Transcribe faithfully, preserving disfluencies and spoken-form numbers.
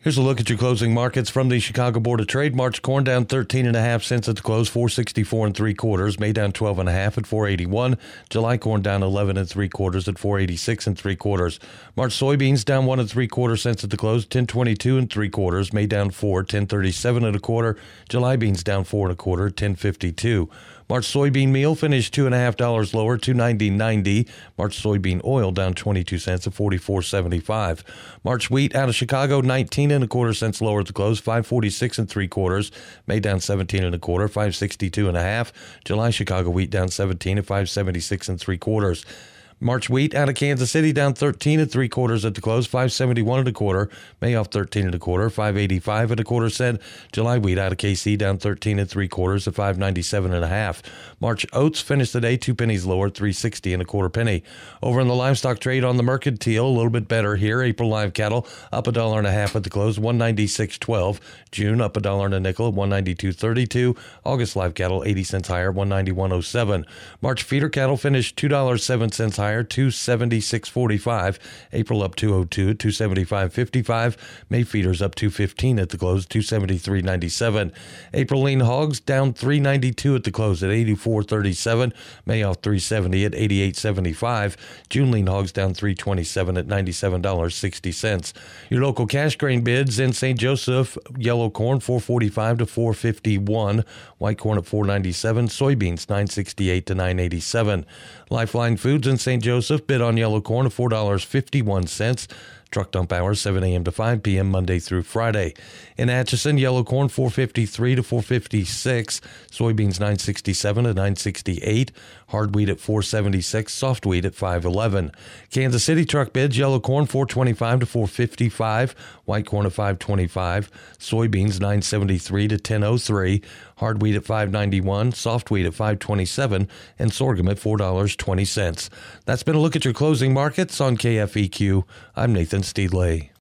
Here's a look at your closing markets from the Chicago Board of Trade. March corn down thirteen and a half cents at the close, four sixty-four and three quarters. May down twelve and a half at four eighty-one. July corn down eleven and three quarters at four eighty-six and three quarters. March soybeans down one and three quarter cents at the close, ten twenty-two and three quarters. May down four, ten thirty-seven and a quarter. July beans down four and a quarter, ten fifty-two. March soybean meal finished two and a half dollars lower, two ninety ninety. March soybean oil down twenty-two cents at forty-four seventy-five. March wheat out of Chicago, nineteen and a quarter cents lower at the close, five forty-six and three quarters. May down seventeen and a quarter, five sixty-two and a half. July Chicago wheat down seventeen at five seventy-six and three quarters. March wheat out of Kansas City down thirteen and three quarters at the close, five seventy-one and a quarter. May off thirteen and a quarter, five eighty-five and a quarter cent. July wheat out of K C down thirteen and three quarters at five ninety-seven and a half. March oats finished the day two pennies lower, three sixty and a quarter penny. Over in the livestock trade on the Mercantile, a little bit better here. April live cattle up a dollar and a half at the close, one ninety-six twelve. June up a dollar and a nickel at one ninety-two thirty-two. August live cattle eighty cents higher, one ninety-one oh seven. March feeder cattle finished two dollars and seven cents higher, two seventy-six forty-five. April up two oh two, two seventy-five fifty-five. May feeders up two fifteen at the close, two seventy-three ninety-seven. April lean hogs down three ninety-two at the close at eighty-four thirty-seven. May off three seventy at eighty-eight seventy-five. June lean hogs down three twenty-seven at ninety-seven dollars and sixty cents. Your local cash grain bids in Saint Joseph: yellow corn four forty-five to four fifty-one, white corn at four ninety-seven, soybeans nine sixty-eight to nine eighty-seven. Lifeline Foods in Saint Joseph bid on yellow corn at four dollars and fifty-one cents. Truck dump hours seven a.m. to five p.m. Monday through Friday. In Atchison, yellow corn four fifty-three to four fifty-six, soybeans nine sixty-seven to nine sixty-eight, hard wheat at four seventy-six, soft wheat at five eleven. Kansas City truck bids: yellow corn four twenty-five to four fifty-five, white corn at five twenty-five, soybeans nine seventy-three to ten oh three, hard wheat at five ninety-one, soft wheat at five twenty-seven, and sorghum at four dollars and twenty cents. That's been a look at your closing markets on K F E Q. I'm Nathan Steedley.